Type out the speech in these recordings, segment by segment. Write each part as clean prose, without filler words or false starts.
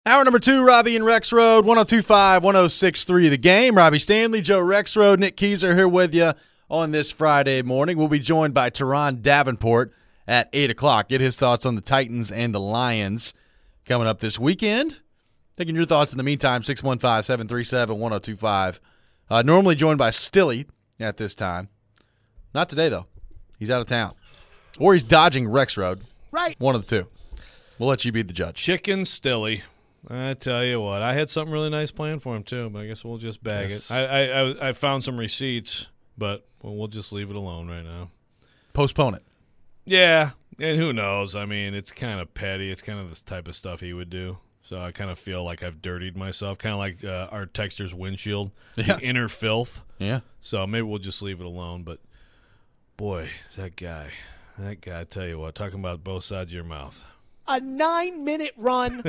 Hour number 2, Robbie and Rex Road, 102.5, 106.3 The Game. Robbie Stanley, Joe Rexrode, Nick Keyser here with you on this Friday morning. We'll be joined by Teron Davenport at 8 o'clock. Get his thoughts on the Titans and the Lions coming up this weekend. Taking your thoughts in the meantime, 615-737-1025. Normally joined by Stilly at this time. Not today, though. He's out of town. Or he's dodging Rexrode. Right. One of the two. We'll let you be the judge. Chicken Stilly. I tell you what, I had something really nice planned for him too, but I guess we'll just bag Yes. it. I found some receipts, but we'll just leave it alone right now. Postpone it. Yeah, and who knows? I mean, it's kind of petty. It's kind of the type of stuff he would do. So I kind of feel like I've dirtied myself, kind of like our texter's windshield, Yeah. the inner filth. Yeah. So maybe we'll just leave it alone. But, boy, that guy, I tell you what, talking about both sides of your mouth. A 9-minute run.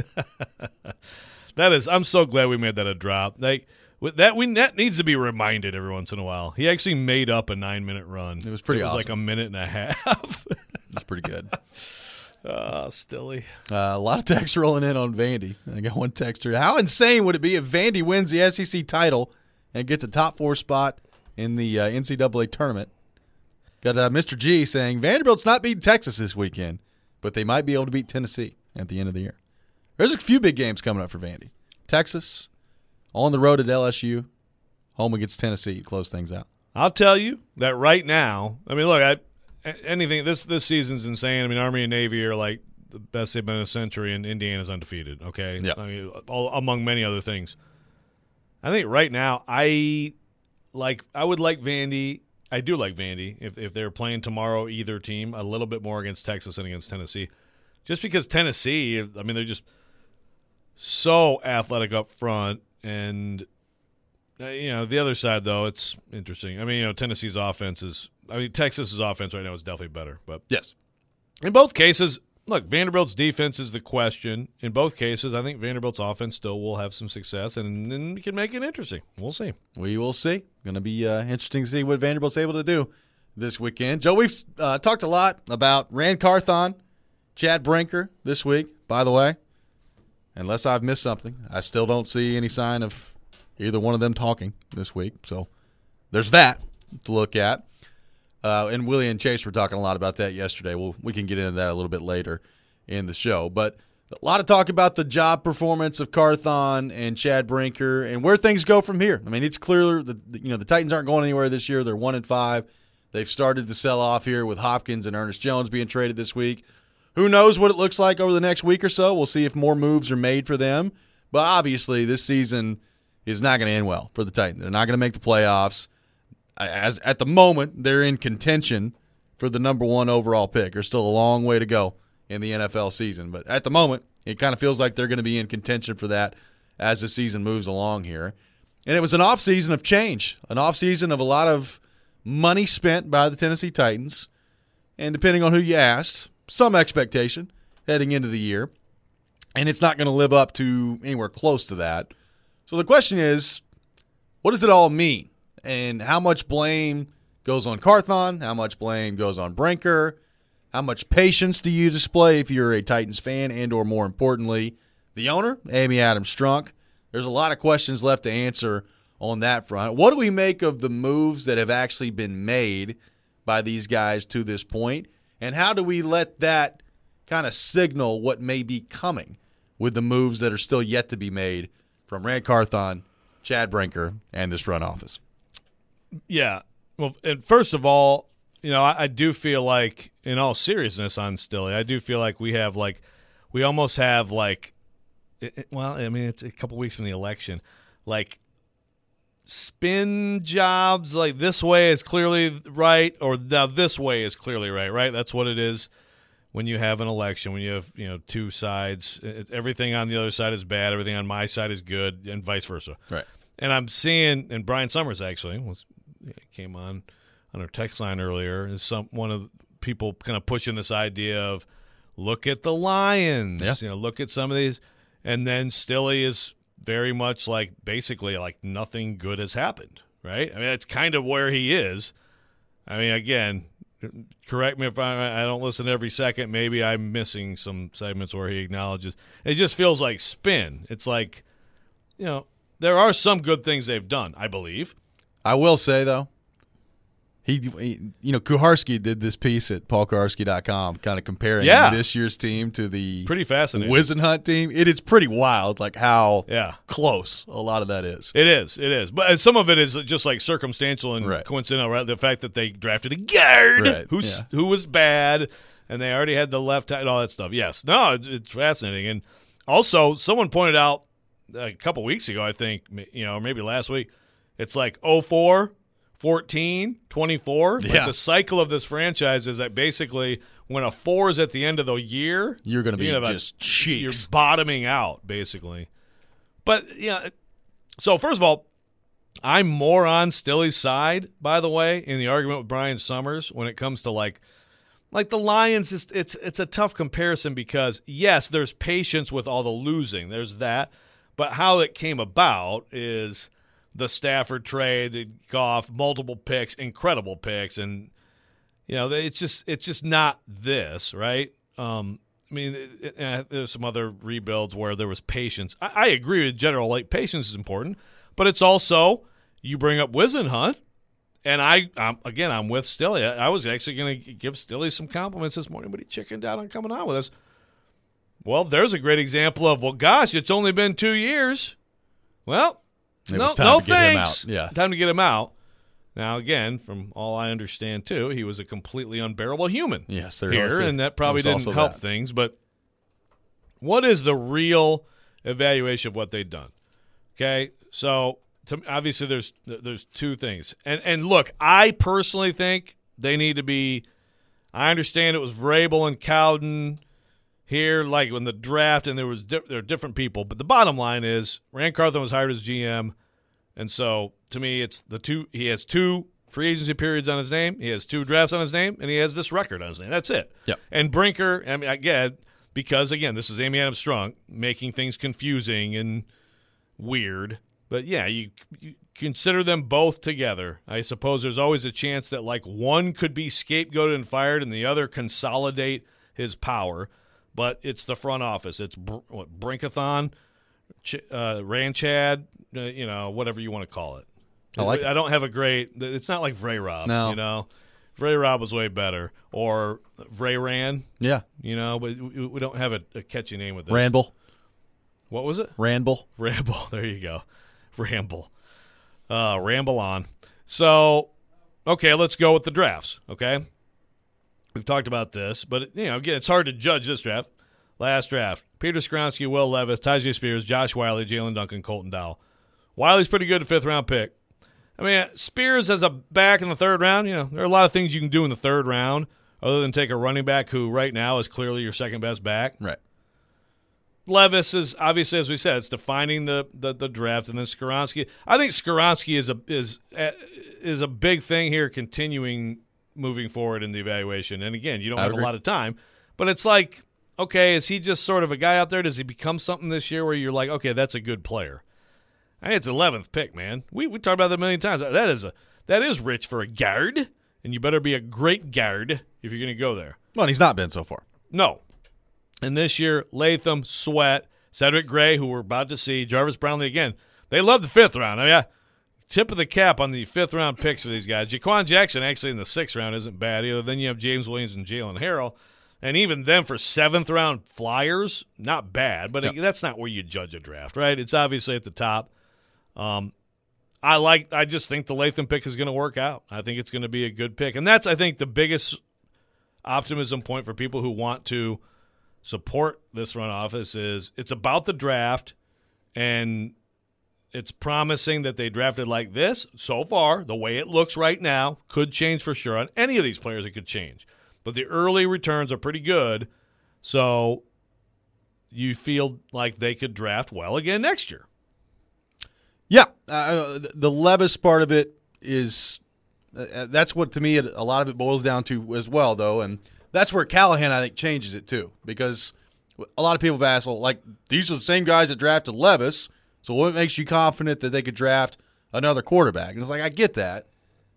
I'm so glad we made that a drop. Like that needs to be reminded every once in a while. He actually made up a 9-minute run. It was pretty It was awesome. like a minute and a half. That's pretty good. Stilly. A lot of texts rolling in on Vandy. I got one texter. How insane would it be if Vandy wins the SEC title and gets a top 4 spot in the NCAA tournament? Got Mr. G saying Vanderbilt's not beating Texas this weekend, but they might be able to beat Tennessee at the end of the year. There's a few big games coming up for Vandy. Texas, on the road at LSU, home against Tennessee to close things out. I'll tell you that right now. I mean, look, anything this season's insane. I mean, Army and Navy are like the best they've been in a century, and Indiana's undefeated. Okay, Yeah. I mean, among many other things. I think right now I would like Vandy. I do like Vandy if they're playing tomorrow, either team, a little bit more against Texas and against Tennessee. Just because Tennessee, I mean, they're just so athletic up front. And, the other side, though, it's interesting. I mean, Tennessee's offense Texas's offense right now is definitely better. But Yes. in both cases, look, Vanderbilt's defense is the question. In both cases, I think Vanderbilt's offense still will have some success and can make it interesting. We'll see. We will see. Going to be interesting to see what Vanderbilt's able to do this weekend. Joe, we've talked a lot about Rand Carthon, Chad Brinker this week, by the way. Unless I've missed something, I still don't see any sign of either one of them talking this week. So there's that to look at. And Willie and Chase were talking a lot about that yesterday. We can get into that a little bit later in the show. But a lot of talk about the job performance of Carthon and Chad Brinker and where things go from here. I mean, it's clear that the Titans aren't going anywhere this year. They're 1-5. They've started to sell off here with Hopkins and Ernest Jones being traded this week. Who knows what it looks like over the next week or so? We'll see if more moves are made for them. But obviously, this season is not going to end well for the Titans. They're not going to make the playoffs. As at the moment, they're in contention for the number 1 overall pick. There's still a long way to go in the NFL season. But at the moment, it kind of feels like they're going to be in contention for that as the season moves along here. And it was an offseason of change, an offseason of a lot of money spent by the Tennessee Titans. And depending on who you asked, some expectation heading into the year. And it's not going to live up to anywhere close to that. So the question is, what does it all mean? And how much blame goes on Carthon? How much blame goes on Brinker? How much patience do you display if you're a Titans fan and or more importantly, the owner, Amy Adams Strunk? There's a lot of questions left to answer on that front. What do we make of the moves that have actually been made by these guys to this point? And how do we let that kind of signal what may be coming with the moves that are still yet to be made from Rand Carthon, Chad Brinker, and this front office? Yeah. Well, and first of all, I do feel like, in all seriousness on Stilly, I do feel like we almost have it's a couple weeks from the election, like spin jobs, like this way is clearly right, or now this way is clearly right? That's what it is when you have an election, when you have, two sides. Everything on the other side is bad, everything on my side is good, and vice versa. Right. And I'm seeing, and Brian Summers actually came on our text line earlier, is one of the people kind of pushing this idea of look at the Lions, look at some of these, and then Stilly is very much basically nothing good has happened, right? I mean, that's kind of where he is. I mean, again, correct me if I don't listen every second. Maybe I'm missing some segments where he acknowledges. It just feels like spin. It's like, there are some good things they've done, I believe. I will say, though, Kuharski did this piece at paulkuharski.com kind of comparing this year's team to the pretty fascinating Whisenhunt team. It's pretty wild, like how close a lot of that is. It is. But some of it is just like circumstantial and coincidental, right? The fact that they drafted a guard who was bad, and they already had the left and all that stuff. Yes. No, it's fascinating. And also, someone pointed out a couple weeks ago, I think, maybe last week, it's like 04, 14, 24. Yeah. Like the cycle of this franchise is that basically when a 4 is at the end of the year, you're going to be just cheeks. You're bottoming out, basically. But, so first of all, I'm more on Stilly's side, by the way, in the argument with Brian Summers when it comes to like the Lions. It's a tough comparison because, yes, there's patience with all the losing. There's that. But how it came about is the Stafford trade, the Goff, multiple picks, incredible picks, and it's just not this, right? There's some other rebuilds where there was patience. I agree with general, like patience is important, but it's also you bring up Whisenhunt, and I'm with Stilly. I was actually going to give Stilly some compliments this morning, but he chickened out on coming on with us. Well, there's a great example of, well, gosh, it's only been 2 years. Well, no thanks. Yeah. Time to get him out. Now, again, from all I understand, too, he was a completely unbearable human. Yes, and that probably didn't help things. But what is the real evaluation of what they've done? Okay, so obviously there's two things. And look, I personally think they need to be – I understand it was Vrabel and Cowden – here, like when the draft, and there are different people, but the bottom line is Rand Carthon was hired as GM, and so to me, it's the two. He has 2 free agency periods on his name, he has 2 drafts on his name, and he has this record on his name. That's it. Yep. And Brinker, because again, this is Amy Adams Strunk making things confusing and weird. But yeah, you consider them both together. I suppose there's always a chance that like one could be scapegoated and fired, and the other consolidate his power. But it's the front office. It's Brinkathon, Ranchad, whatever you want to call it. I don't have a great – it's not like Vrayrob. No. Vrayrob was way better. Or Vrayran. Yeah. But we don't have a catchy name with this. Ramble. What was it? Ramble. There you go. Ramble. Ramble on. So, okay, let's go with the drafts, okay? We've talked about this, but again, it's hard to judge this draft. Last draft: Peter Skoronski, Will Levis, Tyjae Spears, Josh Wiley, Jalen Duncan, Colton Dowell. Wiley's pretty good, a 5th-round pick. Spears as a back in the 3rd round. There are a lot of things you can do in the 3rd round other than take a running back who right now is clearly your second best back. Right. Levis is obviously, as we said, it's defining the draft, and then Skoronski. I think Skoronski is a big thing here, continuing moving forward in the evaluation. And again, you don't have a lot of time, but it's like, okay, is he just sort of a guy out there? Does he become something this year where you're like, okay, that's a good player? It's 11th pick, man. We talked about that a million times. That is rich for a guard, and you better be a great guard if you're going to go there. Well, he's not been so far. No. And this year, Latham, Sweat, Cedric Gray, who we're about to see, Jarvis Brownlee again. They love the 5th round. Tip of the cap on the 5th-round picks for these guys. Jaquan Jackson actually in the 6th round isn't bad either. Then you have James Williams and Jalen Harrell. And even then for 7th-round flyers, not bad. But that's not where you judge a draft, right? It's obviously at the top. I just think the Latham pick is going to work out. I think it's going to be a good pick. And that's, I think, the biggest optimism point for people who want to support this front office is it's about the draft, and it's promising that they drafted like this. So far, the way it looks right now, could change for sure. On any of these players, it could change. But the early returns are pretty good, so you feel like they could draft well again next year. Yeah. The Levis part of it is that's what, to me, a lot of it boils down to as well, though. And that's where Callahan, I think, changes it, too. Because a lot of people have asked, well, like, these are the same guys that drafted Levis, so what makes you confident that they could draft another quarterback? And it's like, I get that.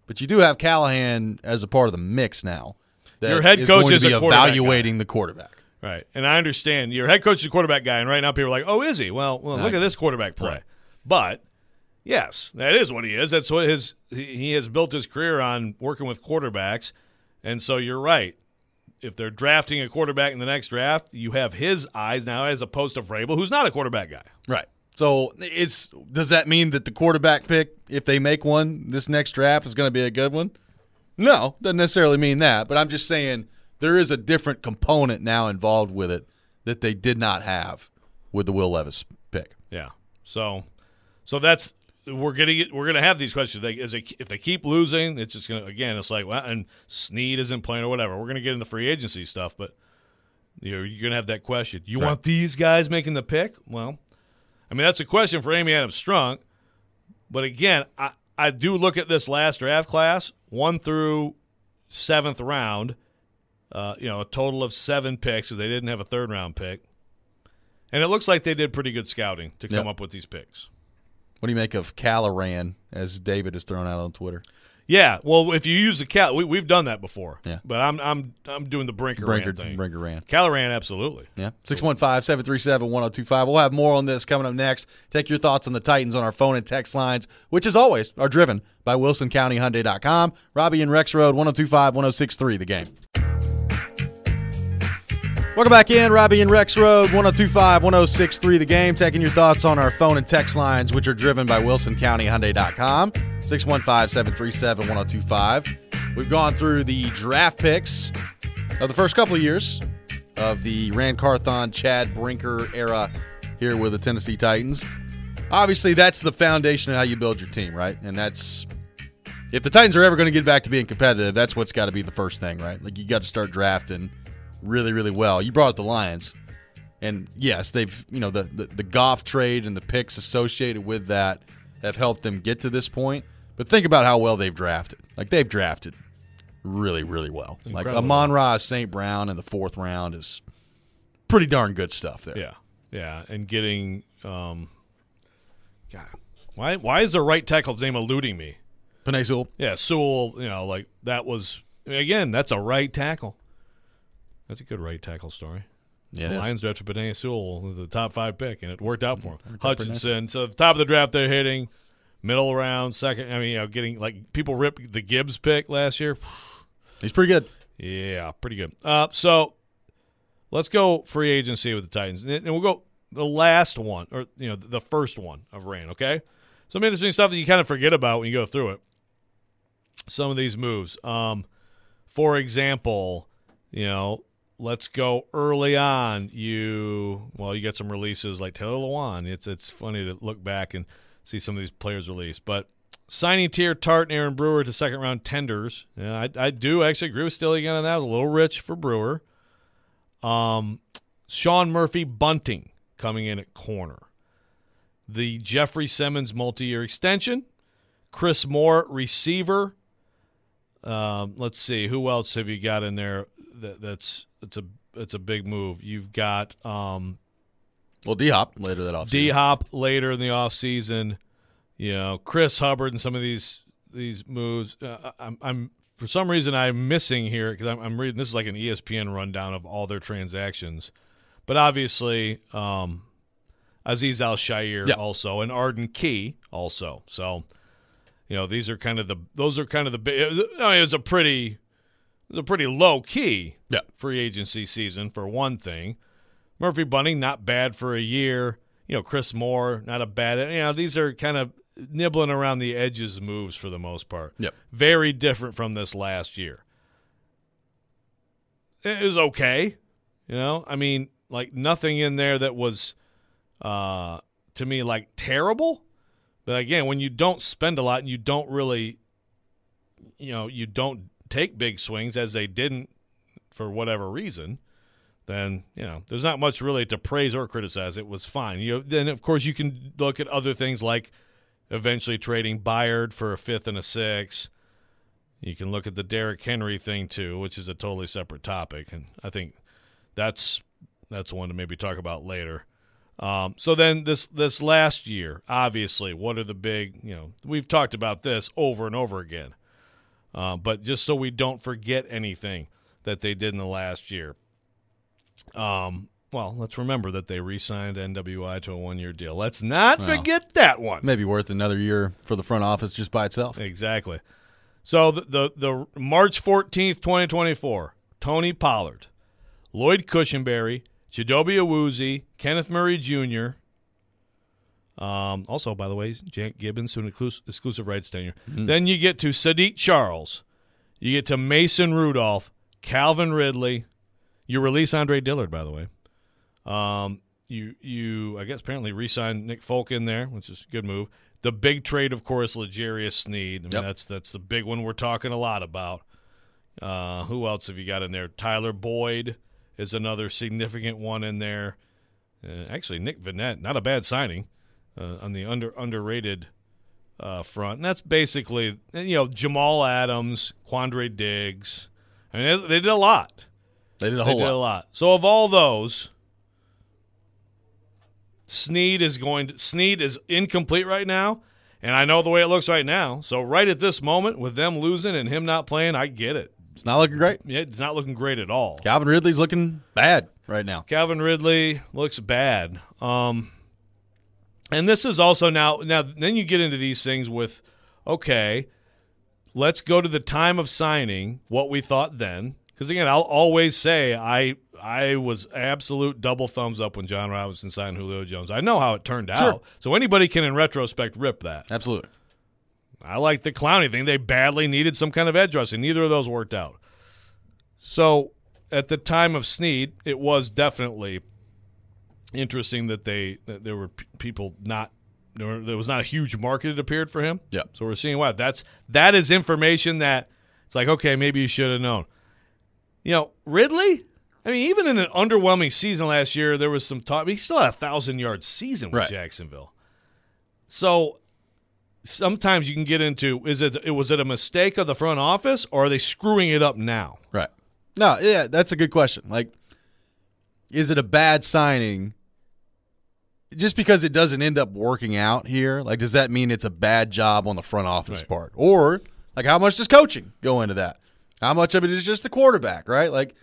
But you do have Callahan as a part of the mix now. That Your head coach going to is be a quarterback evaluating the quarterback. Right. And I understand your head coach is a quarterback guy, and right now people are like, oh, is he? Well, look at this quarterback play. Right. But, yes, that is what he is. That's what he has built his career on, working with quarterbacks. And so you're right. If they're drafting a quarterback in the next draft, you have his eyes now as opposed to Vrabel, who's not a quarterback guy. Right. So does that mean that the quarterback pick, if they make one this next draft, is going to be a good one? No, doesn't necessarily mean that. But I'm just saying there is a different component now involved with it that they did not have with the Will Levis pick. Yeah. So that's we're gonna have these questions. If they keep losing, it's just gonna it's like, well, and Snead isn't playing or whatever. We're gonna get into the free agency stuff, but you're gonna have that question. You want these guys making the pick? Well, I mean, that's a question for Amy Adams Strunk. But again, I do look at this last draft class, 1 through 7th round, a total of 7 picks because they didn't have a 3rd-round pick. And it looks like they did pretty good scouting to come up with these picks. What do you make of Callahan, as David has thrown out on Twitter? Yeah, well, if you use the we've done that before. Yeah, but I'm doing the Brinker thing. Brinker-Ran. Callahan, absolutely. Yeah, 615-737-1025. We'll have more on this coming up next. Take your thoughts on the Titans on our phone and text lines, which, as always, are driven by WilsonCountyHyundai.com. Robbie and Rex Road, 102.5-106.3, The Game. Welcome back in, Robbie and Rex Road, 102.5-106.3 The Game. Taking your thoughts on our phone and text lines, which are driven by WilsonCountyHyundai.com, 615-737-1025. We've gone through the draft picks of the first couple of years of the Ran Carthon, Chad Brinker era here with the Tennessee Titans. Obviously, that's the foundation of how you build your team, right? And that's, if the Titans are ever going to get back to being competitive, that's what's got to be the first thing, right? Like, you got to start drafting really, really well. You brought up the Lions, and yes, they've the Goff trade and the picks associated with that have helped them get to this point. But think about how well they've drafted. Like, they've drafted really, really well. Incredible. Like Amon-Ra St. Brown in the 4th round is pretty darn good stuff there. Yeah, and getting God, why is the right tackle's name eluding me? Penei Sewell. Yeah, Sewell. Like that was again. That's a right tackle. That's a good right tackle story. Yeah, the Lions drafted Penei Sewell with the top 5 pick, and it worked out for him. Hutchinson, so the top of the draft they're hitting, middle round, second. I mean, getting like people ripped the Gibbs pick last year. He's pretty good. Yeah, pretty good. So let's go free agency with the Titans, and we'll go the last one, or the first one of Ran. Okay, some interesting stuff that you kind of forget about when you go through it. Some of these moves, for example, let's go early on. You get some releases like Taylor Lewan. It's funny to look back and see some of these players released. But signing Tear Tart and Aaron Brewer to 2nd-round tenders. Yeah, I do actually agree with Stilly again on that. It was a little rich for Brewer. Sean Murphy Bunting coming in at corner. The Jeffrey Simmons multi-year extension. Chris Moore receiver. Let's see. Who else have you got in there? It's a big move. You've got D-Hop later that offseason. D-Hop later in the offseason. Chris Hubbard and some of these moves. I'm for some reason I'm missing here because I'm reading. This is like an ESPN rundown of all their transactions, but obviously Azeez Al-Shaair also and Arden Key also. So these are kind of the big. I mean, it was a pretty low key free agency season for one thing. Murphy Bunting, not bad for a year. Chris Moore, not a bad. These are kind of nibbling around the edges moves for the most part. Yep. Very different from this last year. It was okay. I mean, like nothing in there that was to me like terrible. But again, when you don't spend a lot and you don't really, you don't take big swings as they didn't for whatever reason, then, there's not much really to praise or criticize. It was fine. Then, of course, you can look at other things like eventually trading Byard for a 5th and a 6th. You can look at the Derrick Henry thing, too, which is a totally separate topic. And I think that's one to maybe talk about later. So then this last year, obviously, what are the big, we've talked about this over and over again. But just so we don't forget anything that they did in the last year. Well, let's remember that they re-signed NWI to a 1-year deal. Let's not forget that one. Maybe worth another year for the front office just by itself. Exactly. So the March 14th, 2024, Tony Pollard, Lloyd Cushenberry, Chidobe Awuzie, Kenneth Murray Jr., also, by the way, Jack Gibbons to an exclusive rights tenure. Mm-hmm. Then you get to Sadiq Charles. You get to Mason Rudolph, Calvin Ridley. You release Andre Dillard, by the way. You I guess apparently re-signed Nick Folk in there, which is a good move. The big trade, of course, L'Jarius Sneed. I mean, that's the big one we're talking a lot about. Who else have you got in there? Tyler Boyd is another significant one in there. Actually, Nick Vannett, not a bad signing on the underrated front. And that's basically, Jamal Adams, Quandre Diggs. I mean, they did a lot. They did a whole lot. So of all those, Sneed is incomplete right now, and I know the way it looks right now. So right at this moment, with them losing and him not playing, I get it. It's not looking great. Yeah, it's not looking great at all. Calvin Ridley's looking bad right now. Calvin Ridley looks bad. And this is also now then you get into these things with, okay, let's go to the time of signing, what we thought then. Because, again, I'll always say I was absolute double thumbs up when John Robinson signed Julio Jones. I know how it turned out. So anybody can, in retrospect, rip that. Absolutely. I like the Clowney thing. They badly needed some kind of edge rush, and neither of those worked out. So at the time of Sneed, it was definitely interesting that there were people there was not a huge market that appeared for him. Yeah. So we're seeing that is information that it's like, okay, maybe you should have known. Ridley, I mean, even in an underwhelming season last year, there was some talk. He still had a 1,000-yard season with Jacksonville. So sometimes you can get into, was it a mistake of the front office, or are they screwing it up now? Right. No, yeah, that's a good question. Like, is it a bad signing just because it doesn't end up working out here? Like, does that mean it's a bad job on the front office part? Or, like, how much does coaching go into that? How much of it is just the quarterback, right? Like,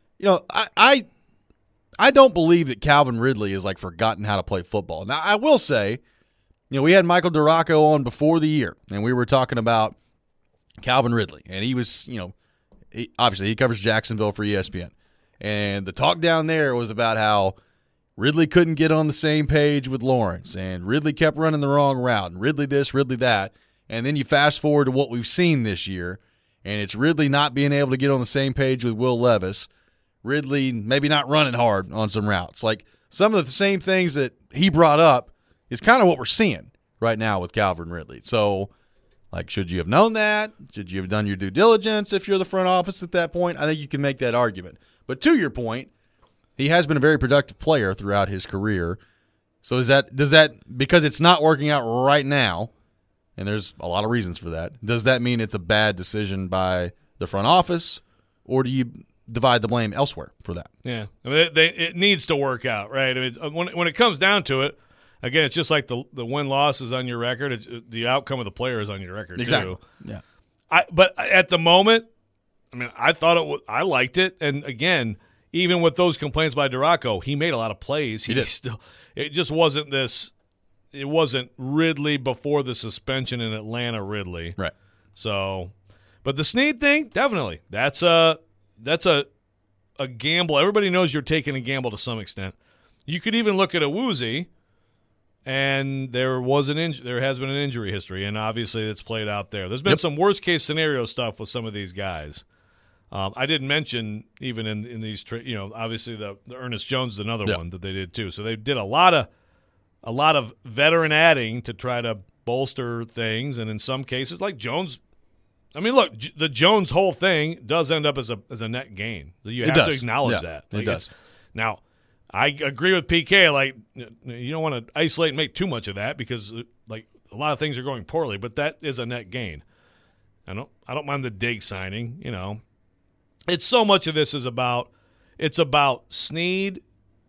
I don't believe that Calvin Ridley has, like, forgotten how to play football. Now, I will say, we had Michael Duraco on before the year, and we were talking about Calvin Ridley. And he was, obviously he covers Jacksonville for ESPN. And the talk down there was about how Ridley couldn't get on the same page with Lawrence, and Ridley kept running the wrong route, and Ridley this, Ridley that. And then you fast forward to what we've seen this year, and it's Ridley not being able to get on the same page with Will Levis. Ridley maybe not running hard on some routes. Like, some of the same things that he brought up is kind of what we're seeing right now with Calvin Ridley. So, like, should you have known that? Should you have done your due diligence if you're the front office at that point? I think you can make that argument. But to your point, he has been a very productive player throughout his career. So does that because it's not working out right now, and there's a lot of reasons for that, does that mean it's a bad decision by the front office, or do you divide the blame elsewhere for that? Yeah, I mean, it needs to work out, right? I mean, when it comes down to it, again, it's just like the win-loss is on your record. The outcome of the player is on your record, exactly. Too. Yeah. But at the moment, I mean, I liked it, and again, even with those complaints by Duraco, he made a lot of plays. He did. It just wasn't this. It wasn't Ridley before the suspension in Atlanta Ridley. Right. So, but the Sneed thing, definitely. That's a gamble. Everybody knows you're taking a gamble to some extent. You could even look at Awuzie, and there has been an injury history, and obviously it's played out there. There's been some worst case scenario stuff with some of these guys. I didn't mention even in these, obviously the Ernest Jones is another one that they did too. So they did a lot of veteran adding to try to bolster things, and in some cases, like Jones. I mean, look, the Jones whole thing does end up as a net gain. You have to acknowledge that. It does. Now, I agree with PK. Like, you don't want to isolate and make too much of that because, like, a lot of things are going poorly, but that is a net gain. I don't mind the Diggs signing. It's so much of this is about. It's about Sneed.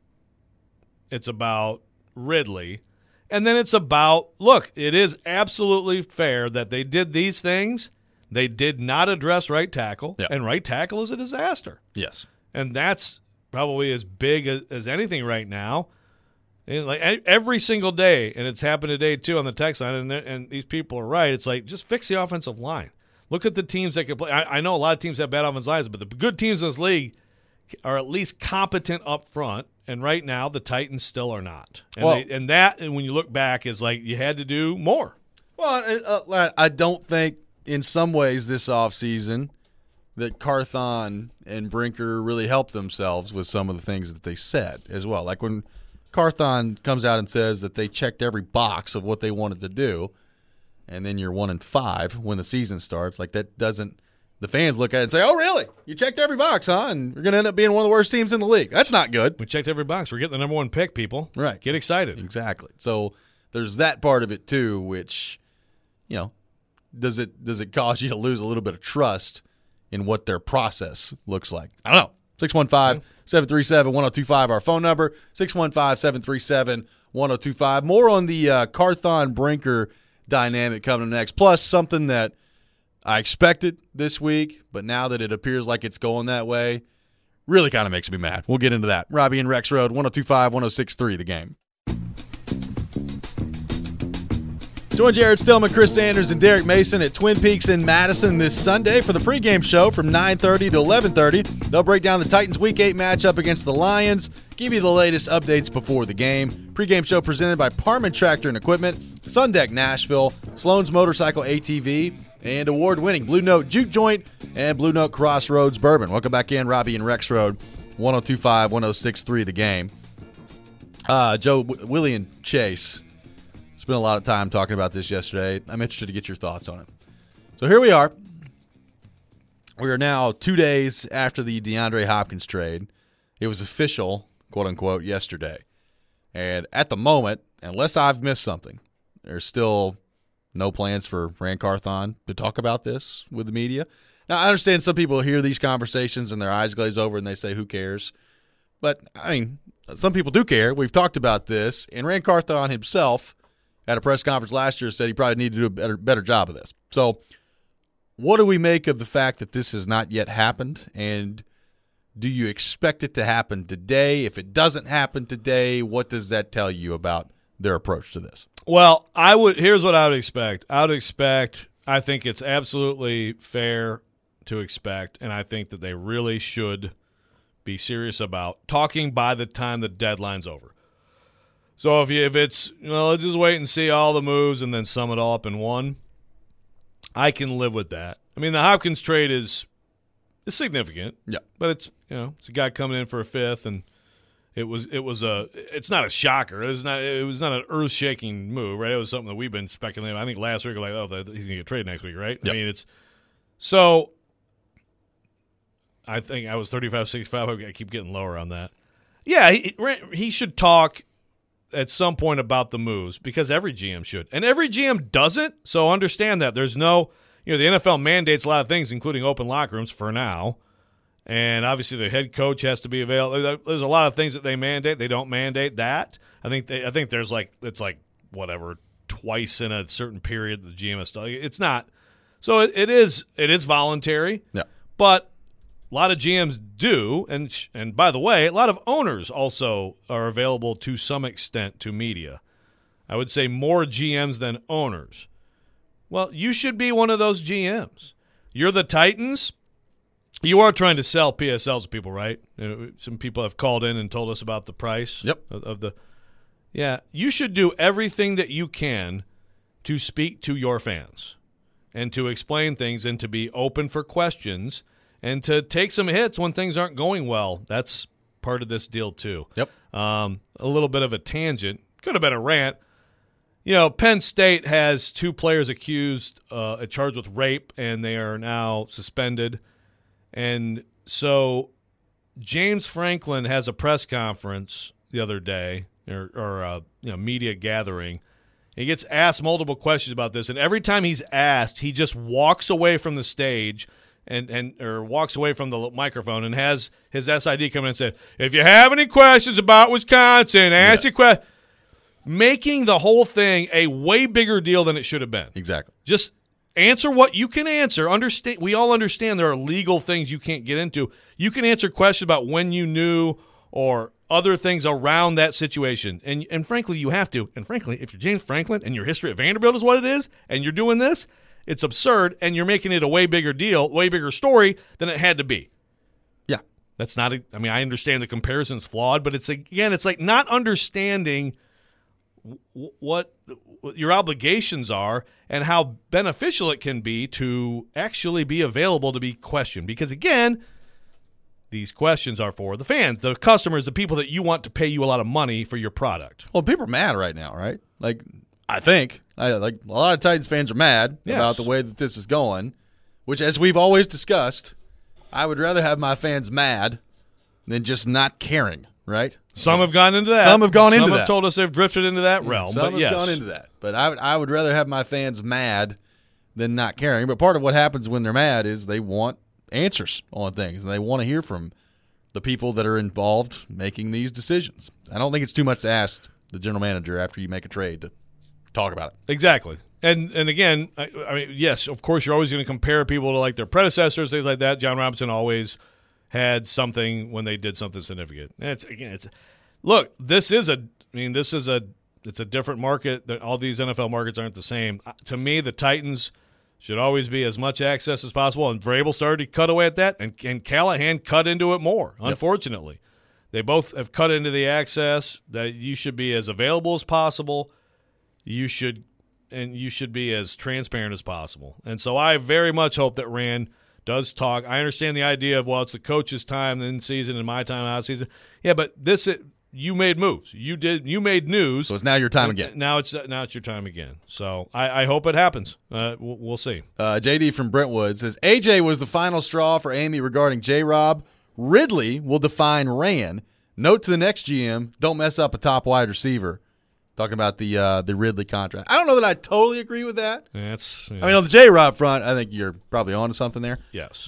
It's about Ridley, and then it's about, look, it is absolutely fair that they did these things. They did not address right tackle, Yep. and right tackle is a disaster. Yes. And that's probably as big as anything right now. And like every single day, and it's happened today too on the text line, and these people are right. It's like, just fix the offensive line. Look at the teams that can play. I know a lot of teams have bad offensive lines, but the good teams in this league are at least competent up front. And right now, the Titans still are not. And and when you look back, is like you had to do more. Well, I don't think in some ways this offseason that Carthon and Brinker really helped themselves with some of the things that they said as well. Like when Carthon comes out and says that they checked every box of what they wanted to do, and then you're 1-5 when the season starts, like that doesn't – the fans look at it and say, oh, really? You checked every box, huh? And you're going to end up being one of the worst teams in the league. That's not good. We checked every box. We're getting the number one pick, people. Right. Get excited. Exactly. So there's that part of it too, which, you know, does it cause you to lose a little bit of trust in what their process looks like? I don't know. 615-737-1025, our phone number, 615-737-1025. More on the Carthon-Brinker dynamic coming next, plus something that I expected this week, but now that it appears like it's going that way, really kind of makes me mad. We'll get into that. Robbie and Rex Road, 102.5, 106.3, The Game. Join Jared Stillman, Chris Sanders, and Derek Mason at Twin Peaks in Madison this Sunday for the pregame show from 9:30 to 11:30. They'll break down the Titans' Week 8 matchup against the Lions, give you the latest updates before the game. Pregame show presented by Parman Tractor and Equipment, Sundeck Nashville, Sloan's Motorcycle ATV, and award-winning Blue Note Juke Joint and Blue Note Crossroads Bourbon. Welcome back in, Robbie and Rex Road, 102.5, 106.3, The Game. Joe, Willie, and Chase spent a lot of time talking about this yesterday. I'm interested to get your thoughts on it. So here we are. We are now 2 days after the DeAndre Hopkins trade. It was official, quote-unquote, yesterday. And at the moment, unless I've missed something, there's still no plans for Rand Carthon to talk about this with the media. Now, I understand some people hear these conversations and their eyes glaze over and they say, who cares? But, I mean, some people do care. We've talked about this. And Rand Carthon himself at a press conference last year said he probably needed to do a better job of this. So what do we make of the fact that this has not yet happened? And do you expect it to happen today? If it doesn't happen today, what does that tell you about their approach to this? Well, here's what I would expect. I think it's absolutely fair to expect, and I think that they really should be serious about talking by the time the deadline's over. So if it's, let's just wait and see all the moves and then sum it all up in one, I can live with that. I mean, the Hopkins trade is significant. Yeah. But it's a guy coming in for a fifth, and it's not a shocker. It was not an earth-shaking move, right? It was something that we've been speculating. I think last week we were like, he's going to get traded next week, right? Yep. I mean, so I think I was 35-65. I keep getting lower on that. Yeah, he should talk at some point about the moves, because every GM should. And every GM doesn't, so understand that. There's no, the NFL mandates a lot of things, including open locker rooms for now. And obviously the head coach has to be available. There's a lot of things that they mandate. They don't mandate that. I think there's it's whatever, twice in a certain period the GM has to. It's not. So it is voluntary. Yeah. But a lot of GMs do, and by the way, a lot of owners also are available to some extent to media. I would say more GMs than owners. Well, you should be one of those GMs. You're the Titans. You are trying to sell PSLs to people, right? Some people have called in and told us about the price. Yep. Yeah, you should do everything that you can to speak to your fans and to explain things and to be open for questions and to take some hits when things aren't going well. That's part of this deal too. Yep. A little bit of a tangent. Could have been a rant. Penn State has 2 players accused, charged with rape, and they are now suspended. And so James Franklin has a press conference the other day, or media gathering. He gets asked multiple questions about this, and every time he's asked, he just walks away from the stage or walks away from the microphone and has his SID come in and say, if you have any questions about Wisconsin, ask your question. Making the whole thing a way bigger deal than it should have been. Exactly. Just answer what you can answer. Understand? We all understand there are legal things you can't get into. You can answer questions about when you knew or other things around that situation. And frankly, you have to. And frankly, if you're James Franklin and your history at Vanderbilt is what it is, and you're doing this, it's absurd, and you're making it a way bigger deal, way bigger story than it had to be. Yeah. That's not I understand the comparison's flawed, but it's like not understanding what your obligations are and how beneficial it can be to actually be available to be questioned. Because, again, these questions are for the fans, the customers, the people that you want to pay you a lot of money for your product. Well, people are mad right now, right? Like, I think. Like a lot of Titans fans are mad about the way that this is going, which, as we've always discussed, I would rather have my fans mad than just not caring, right? Some have gone into that. Some have gone into that. Some have told us they've drifted into that realm. Some but have gone into that. But I would rather have my fans mad than not caring. But part of what happens when they're mad is they want answers on things, and they want to hear from the people that are involved making these decisions. I don't think it's too much to ask the general manager after you make a trade to talk about it. Exactly. And again, I mean, yes, of course, you're always going to compare people to like their predecessors, things like that. John Robinson always had something when they did something significant. Look, it's a different market. All these NFL markets aren't the same. To me, the Titans should always be as much access as possible, and Vrabel started to cut away at that, and Callahan cut into it more, unfortunately. Yep. They both have cut into the access that you should be as available as possible. You should be as transparent as possible. And so I very much hope that Rand does talk. I understand the idea of, well, it's the coach's time in season and my time out of season. Yeah, but you made moves. You made news. So it's now your time again. Now it's your time again. So I hope it happens. We'll see. JD from Brentwood says, AJ was the final straw for Amy regarding J-Rob. Ridley will define Rand. Note to the next GM, don't mess up a top wide receiver. Talking about the Ridley contract. I don't know that I totally agree with that. I mean, on the J-Rob front, I think you're probably on to something there. Yes.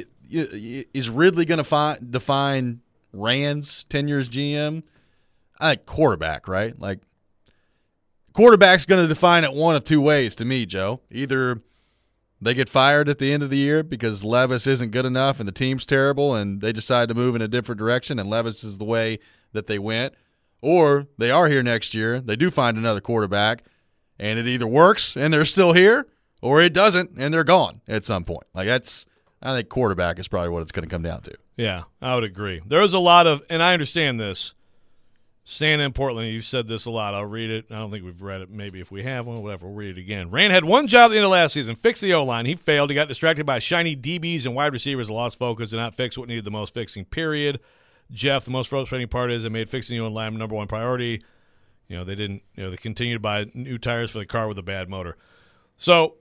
Is Ridley going to define Rand's tenure as GM? I think quarterback, right? Like, quarterback's going to define it one of two ways to me, Joe. Either they get fired at the end of the year because Levis isn't good enough and the team's terrible and they decide to move in a different direction and Levis is the way that they went. Or they are here next year, they do find another quarterback, and it either works and they're still here, or it doesn't and they're gone at some point. Like, I think quarterback is probably what it's going to come down to. Yeah, I would agree. There's a lot of, and I understand this, Santa in Portland, you've said this a lot. I'll read it. I don't think we've read it. Maybe if we have one, whatever, we'll read it again. Rand had one job at the end of last season, fix the O-line. He failed. He got distracted by shiny DBs and wide receivers and lost focus, did not fix what needed the most fixing, period. Jeff, the most frustrating part is it made fixing the O-line number one priority. They didn't. They continued to buy new tires for the car with a bad motor. So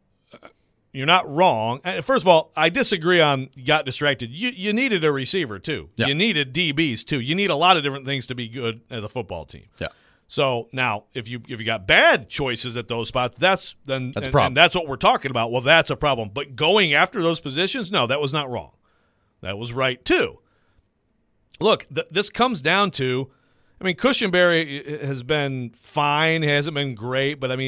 you're not wrong. First of all, I disagree on got distracted. You needed a receiver too. Yeah. You needed DBs too. You need a lot of different things to be good as a football team. Yeah. So now, if you got bad choices at those spots, that's a problem. And that's what we're talking about. Well, that's a problem. But going after those positions, no, that was not wrong. That was right too. Look, this comes down to, Cushenberry has been fine. He hasn't been great, but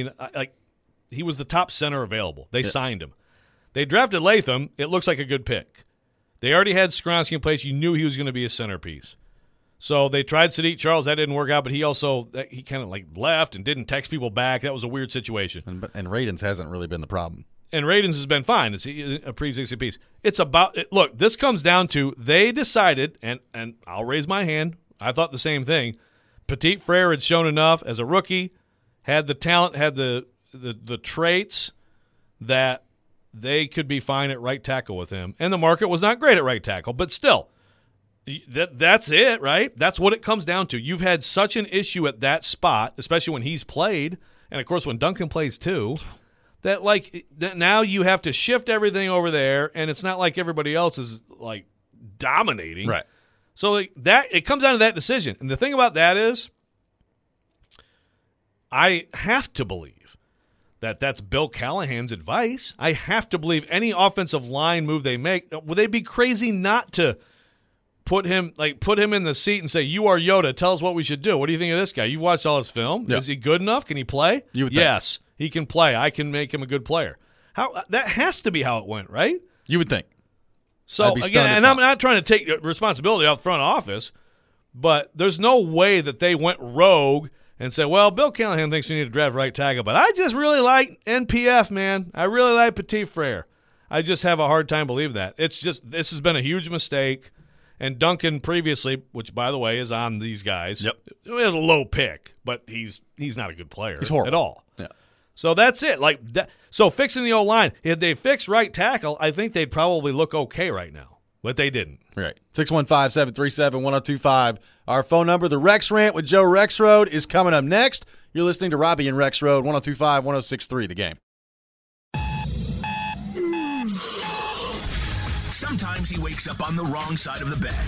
he was the top center available. They signed him. They drafted Latham. It looks like a good pick. They already had Skoronski in place. You knew he was going to be a centerpiece. So they tried Sadiq Charles. That didn't work out, but he kind of left and didn't text people back. That was a weird situation. And Radins hasn't really been the problem. And Radins has been fine. It's a pre-existing piece. It's about – look, this comes down to they decided, and I'll raise my hand. I thought the same thing. Petit Frere had shown enough as a rookie, had the talent, had the traits that they could be fine at right tackle with him. And the market was not great at right tackle, but still, that's it, right? That's what it comes down to. You've had such an issue at that spot, especially when he's played, and, of course, when Duncan plays too – that now you have to shift everything over there, and it's not like everybody else is dominating. Right. So that it comes down to that decision. And the thing about that is I have to believe that that's Bill Callahan's advice. I have to believe any offensive line move they make, would they be crazy not to put him in the seat and say, "You are Yoda, tell us what we should do. What do you think of this guy? You've watched all his film. Yeah. Is he good enough? Can he play?" You would yes. He can play. I can make him a good player. How that has to be how it went, right? You would think. So I'd be again, stunned if and I'm not. not trying to take responsibility off front office, but there's no way that they went rogue and said, "Well, Bill Callahan thinks we need to draft right tackle, but I just really like NPF, man. I really like Petit Frere." I just have a hard time believing that. It's just this has been a huge mistake. And Duncan previously, which by the way is on these guys, Yep. it was a low pick, but he's not a good player He's horrible. at all. Yeah. So that's it. Like that. So fixing the O-line, if they fixed right tackle, I think they'd probably look okay right now, but they didn't. Right. 615-737-1025. Our phone number, the Rex Rant with Joe Rexroad, is coming up next. You're listening to Robbie and Rex Road, 1025, 1063, The Game. Sometimes he wakes up on the wrong side of the bed.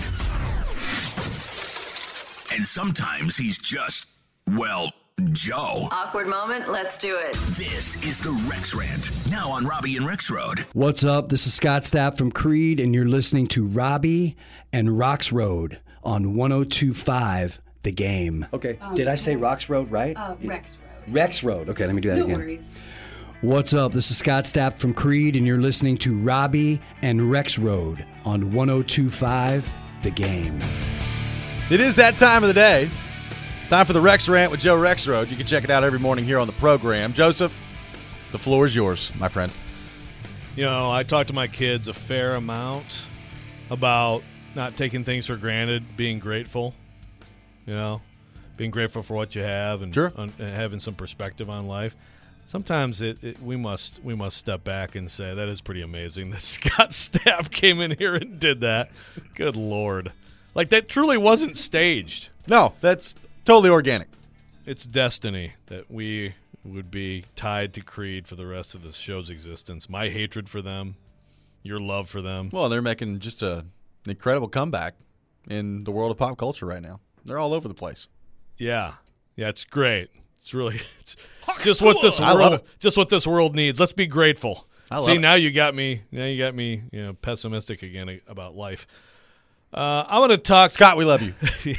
And sometimes he's just, well, Joe. Awkward moment, let's do it. This is the Rex Rant, now on Robbie and Rex Road. What's up? This is Scott Stapp from Creed, and you're listening to Robbie and Rocks Road on 1025 The Game. Okay, did I say Rocks Road right? Rex Road. Rex Road. Okay, let me do that No again. worries. What's up? This is Scott Stapp from Creed, and you're listening to Robbie and Rex Road on 1025 The Game. It is that time of the day. Time for the Rex Rant with Joe Rexroad. You can check it out every morning here on the program. Joseph, the floor is yours, my friend. You know, I talk to my kids a fair amount about not taking things for granted, being grateful, you know, being grateful for what you have and, Sure. and having some perspective on life. Sometimes we must step back and say that is pretty amazing that Scott Stapp came in here and did that. Good Lord. Like, that truly wasn't staged. No, that's totally organic. It's destiny that we would be tied to Creed for the rest of the show's existence. My hatred for them, your love for them. Well, they're making just an incredible comeback in the world of pop culture right now. They're all over the place. Yeah, it's great. It's really it's just what this I love world it. just what this world needs. Let's be grateful. I love See, it. now you got me, you know, pessimistic again about life. I want to talk, Scott, we love you.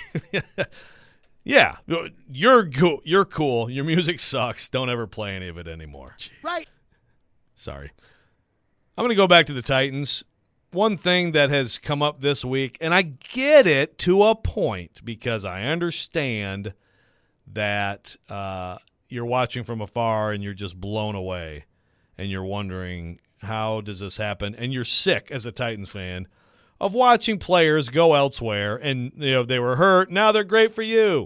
Yeah, you're cool. You're cool. Your music sucks. Don't ever play any of it anymore. Right. Sorry. I'm going to go back to the Titans. One thing that has come up this week, and I get it to a point because I understand that you're watching from afar and you're just blown away and you're wondering, how does this happen? And you're sick as a Titans fan of watching players go elsewhere and, you know, they were hurt, now they're great for you.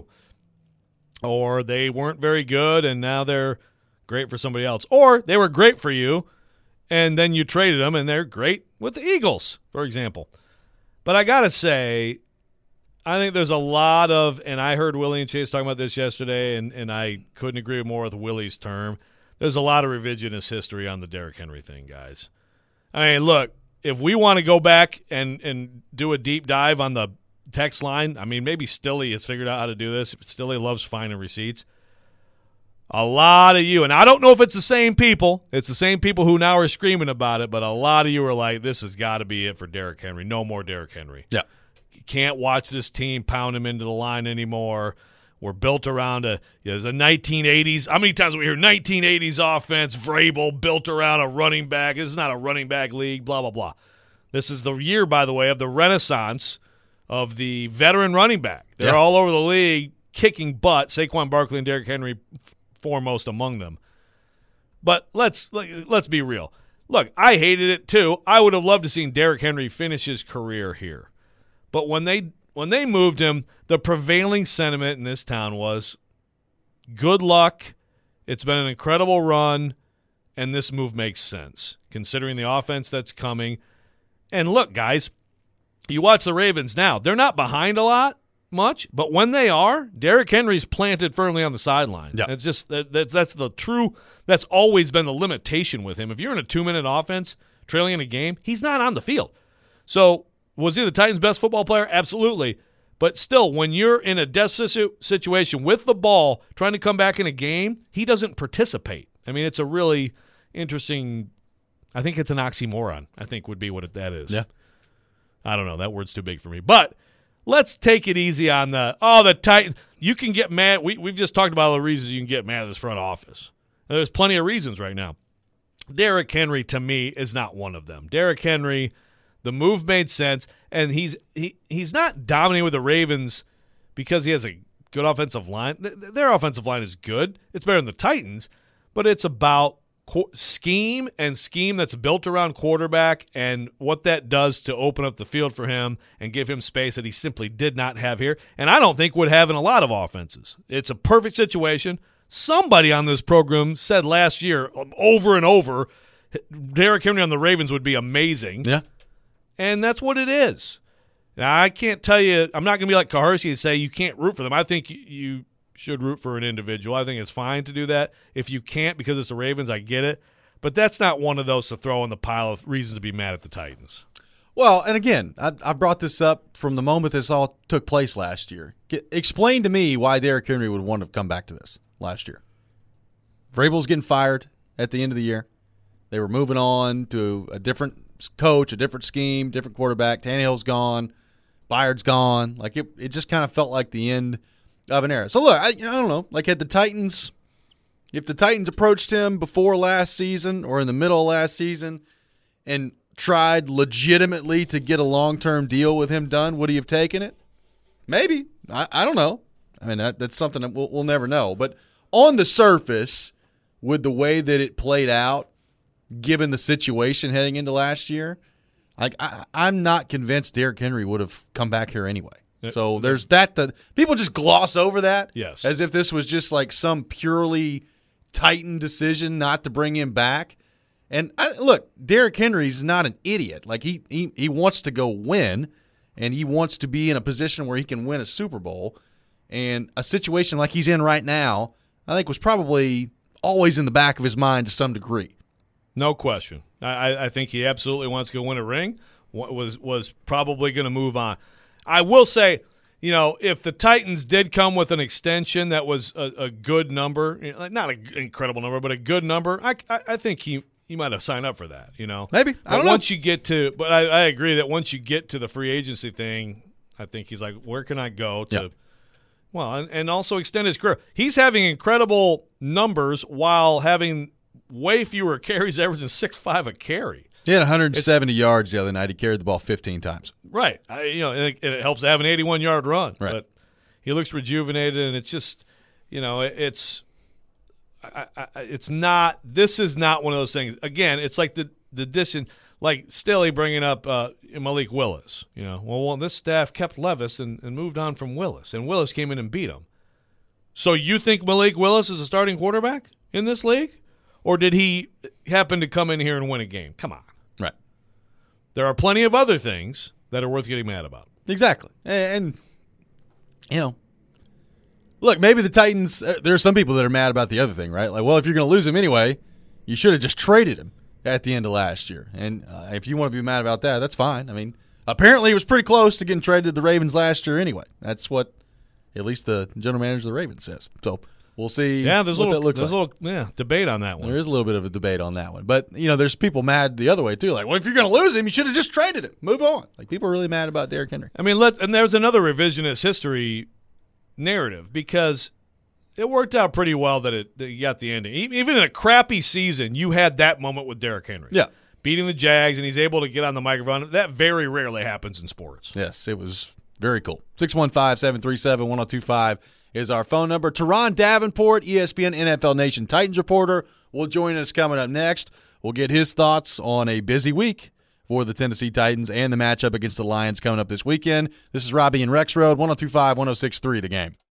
Or they weren't very good and now they're great for somebody else. Or they were great for you and then you traded them and they're great with the Eagles, for example. But I got to say, I think there's a lot of, and I heard Willie and Chase talking about this yesterday, and I couldn't agree more with Willie's term. There's a lot of revisionist history on the Derrick Henry thing, guys. I mean, look, if we want to go back and do a deep dive on the text line, I mean, maybe Stilly has figured out how to do this. Stilly loves finding receipts. A lot of you, and I don't know if it's the same people. It's the same people who now are screaming about it, but a lot of you are like, this has got to be it for Derrick Henry. No more Derrick Henry. Yeah. You can't watch this team pound him into the line anymore. We're built around there's a 1980s. How many times we hear 1980s offense, Vrabel, built around a running back. This is not a running back league, blah, blah, blah. This is the year, by the way, of the renaissance of the veteran running back. They're all over the league kicking butt. Saquon Barkley and Derrick Henry foremost among them. But let's be real. Look, I hated it too. I would have loved to seen Derrick Henry finish his career here. But when they moved him, the prevailing sentiment in this town was, good luck, it's been an incredible run, and this move makes sense, considering the offense that's coming. And look, guys, you watch the Ravens now. They're not behind a lot, much, but when they are, Derrick Henry's planted firmly on the sideline. Yeah. It's just that's always been the limitation with him. If you're in a 2-minute offense, trailing in a game, he's not on the field. So was he the Titans' best football player? Absolutely. But still, when you're in a death situation with the ball, trying to come back in a game, he doesn't participate. I mean, it's a really interesting – I think it's an oxymoron, I think would be what that is. Yeah. I don't know. That word's too big for me. But let's take it easy on the Titans. You can get mad. We've just talked about all the reasons you can get mad at this front office. There's plenty of reasons right now. Derrick Henry, to me, is not one of them. Derrick Henry, the move made sense, and he's not dominating with the Ravens because he has a good offensive line. Their offensive line is good. It's better than the Titans, but it's about scheme that's built around quarterback and what that does to open up the field for him and give him space that he simply did not have here, and I don't think would have in a lot of offenses. It's a perfect situation. Somebody on this program said last year over and over Derrick Henry on the Ravens would be amazing. Yeah. And that's what it is. Now, I can't tell you – I'm not going to be like Kaharsi and say you can't root for them. I think you should root for an individual. I think it's fine to do that. If you can't because it's the Ravens, I get it. But that's not one of those to throw in the pile of reasons to be mad at the Titans. Well, and again, I brought this up from the moment this all took place last year. Explain to me why Derrick Henry would want to come back to this last year. Vrabel's getting fired at the end of the year. They were moving on to a different coach, a different scheme, different quarterback. Tannehill's gone. Byard's gone. Like it just kind of felt like the end of an era. So look, I don't know. Like if the Titans approached him before last season or in the middle of last season and tried legitimately to get a long-term deal with him done, would he have taken it? Maybe. I don't know. I mean, that's something that we'll never know. But on the surface, with the way that it played out, given the situation heading into last year, I'm not convinced Derrick Henry would have come back here anyway. So there's that. People just gloss over that, yes, as if this was just like some purely Titan decision not to bring him back. And look, Derrick Henry's not an idiot. Like he wants to go win, and he wants to be in a position where he can win a Super Bowl. And a situation like he's in right now, I think, was probably always in the back of his mind to some degree. No question. I think he absolutely wants to go win a ring. Was probably going to move on. I will say, if the Titans did come with an extension that was a good number, not an incredible number, but a good number, I think he might have signed up for that. Maybe. I don't know. Once you get to, but I agree that once you get to the free agency thing, I think he's like, where can I go to? Yep. Well, and also extend his career. He's having incredible numbers while having way fewer carries, averaging 6.5 a carry. He had 170 yards the other night. He carried the ball 15 times. Right. And it helps to have an 81-yard run. Right. But he looks rejuvenated, and it's just, it's not – this is not one of those things. Again, it's like the addition – like Staley bringing up Malik Willis. Well, this staff kept Levis and moved on from Willis, and Willis came in and beat him. So you think Malik Willis is a starting quarterback in this league? Or did he happen to come in here and win a game? Come on. Right. There are plenty of other things that are worth getting mad about. Exactly. And look, maybe the Titans, there are some people that are mad about the other thing, right? Like, well, if you're going to lose him anyway, you should have just traded him at the end of last year. And if you want to be mad about that, that's fine. I mean, apparently it was pretty close to getting traded to the Ravens last year anyway. That's what at least the general manager of the Ravens says. So we'll see that looks there's like. a little debate on that one. There is a little bit of a debate on that one. But, there's people mad the other way too. Like, well, if you're going to lose him, you should have just traded him. Move on. Like, people are really mad about Derrick Henry. I mean, and there's another revisionist history narrative because it worked out pretty well that you got the ending. Even in a crappy season, you had that moment with Derrick Henry. Yeah. Beating the Jags, and he's able to get on the microphone. That very rarely happens in sports. Yes, it was very cool. 615-737-1025 is our phone number. Teron Davenport, ESPN NFL Nation Titans reporter, will join us coming up next. We'll get his thoughts on a busy week for the Tennessee Titans and the matchup against the Lions coming up this weekend. This is Robbie and Rex Road, 102.5, 106.3 The Game.